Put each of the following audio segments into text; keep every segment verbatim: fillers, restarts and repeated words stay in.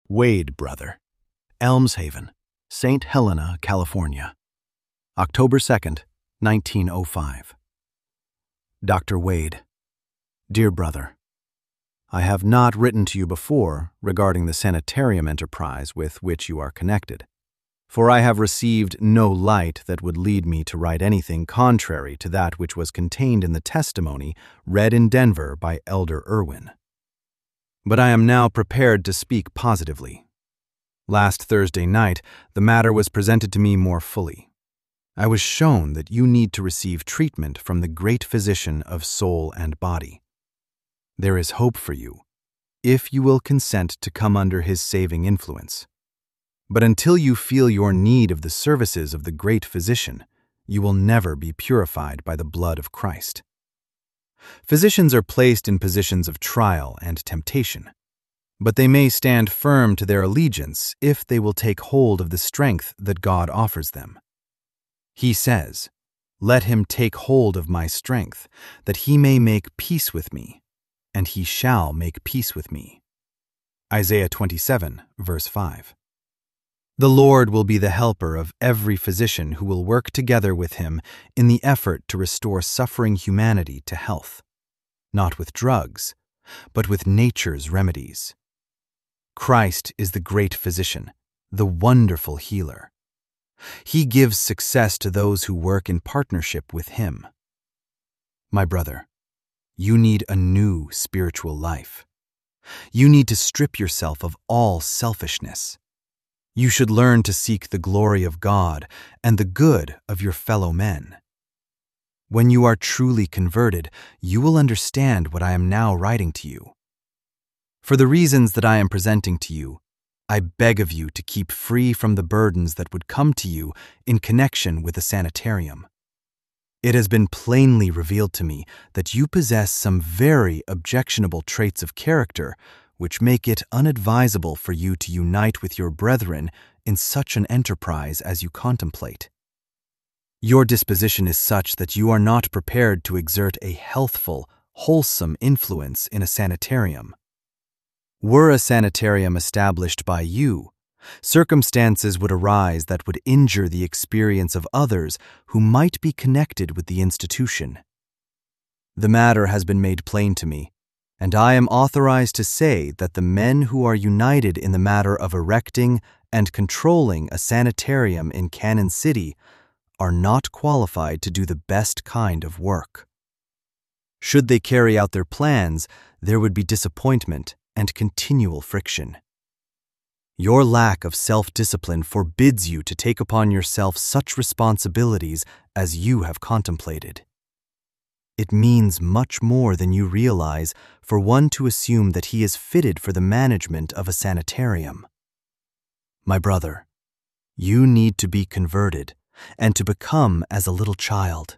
Wade, brother. Elms Haven, Saint Helena, California. October second, nineteen oh five. Doctor Wade. Dear brother, I have not written to you before regarding the sanitarium enterprise with which you are connected, for I have received no light that would lead me to write anything contrary to that which was contained in the testimony read in Denver by Elder Irwin. But I am now prepared to speak positively. Last Thursday night, the matter was presented to me more fully. I was shown that you need to receive treatment from the great physician of soul and body. There is hope for you, if you will consent to come under his saving influence. But until you feel your need of the services of the great physician, you will never be purified by the blood of Christ. Physicians are placed in positions of trial and temptation, but they may stand firm to their allegiance if they will take hold of the strength that God offers them. He says, "Let him take hold of my strength, that he may make peace with me, and he shall make peace with me." Isaiah twenty-seven, verse five. The Lord will be the helper of every physician who will work together with him in the effort to restore suffering humanity to health, not with drugs, but with nature's remedies. Christ is the great physician, the wonderful healer. He gives success to those who work in partnership with him. My brother, you need a new spiritual life. You need to strip yourself of all selfishness. You should learn to seek the glory of God and the good of your fellow men. When you are truly converted, you will understand what I am now writing to you. For the reasons that I am presenting to you, I beg of you to keep free from the burdens that would come to you in connection with the sanitarium. It has been plainly revealed to me that you possess some very objectionable traits of character which make it unadvisable for you to unite with your brethren in such an enterprise as you contemplate. Your disposition is such that you are not prepared to exert a healthful, wholesome influence in a sanitarium. Were a sanitarium established by you, circumstances would arise that would injure the experience of others who might be connected with the institution. The matter has been made plain to me, and I am authorized to say that the men who are united in the matter of erecting and controlling a sanitarium in Cannon City are not qualified to do the best kind of work. Should they carry out their plans, there would be disappointment and continual friction. Your lack of self-discipline forbids you to take upon yourself such responsibilities as you have contemplated. It means much more than you realize for one to assume that he is fitted for the management of a sanitarium. My brother, you need to be converted and to become as a little child.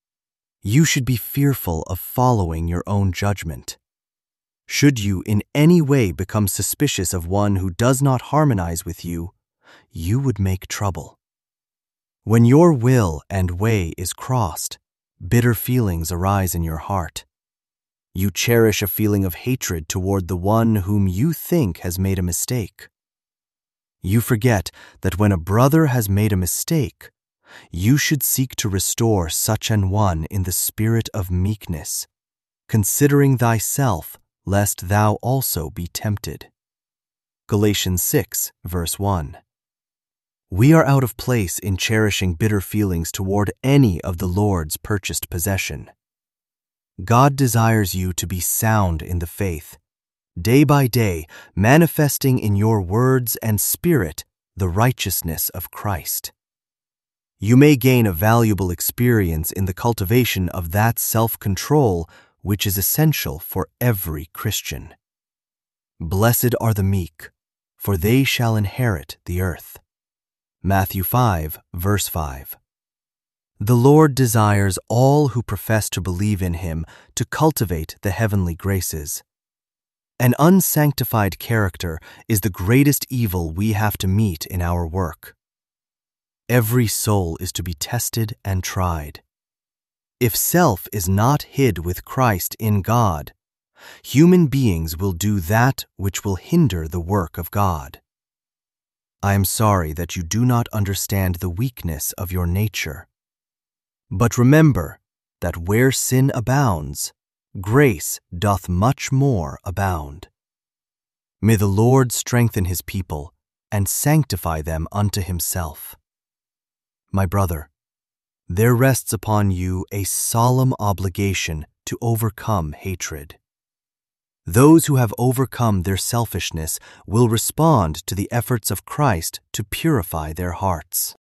You should be fearful of following your own judgment. Should you in any way become suspicious of one who does not harmonize with you, you would make trouble. When your will and way is crossed, bitter feelings arise in your heart. You cherish a feeling of hatred toward the one whom you think has made a mistake. You forget that when a brother has made a mistake, you should seek to restore such an one in the spirit of meekness, considering thyself, lest thou also be tempted. Galatians six, verse one. We are out of place in cherishing bitter feelings toward any of the Lord's purchased possession. God desires you to be sound in the faith, day by day manifesting in your words and spirit the righteousness of Christ. You may gain a valuable experience in the cultivation of that self-control which is essential for every Christian. Blessed are the meek, for they shall inherit the earth. Matthew five, verse five. The Lord desires all who profess to believe in him to cultivate the heavenly graces. An unsanctified character is the greatest evil we have to meet in our work. Every soul is to be tested and tried. If self is not hid with Christ in God, human beings will do that which will hinder the work of God. I am sorry that you do not understand the weakness of your nature. But remember that where sin abounds, grace doth much more abound. May the Lord strengthen his people and sanctify them unto himself. My brother, there rests upon you a solemn obligation to overcome hatred. Those who have overcome their selfishness will respond to the efforts of Christ to purify their hearts.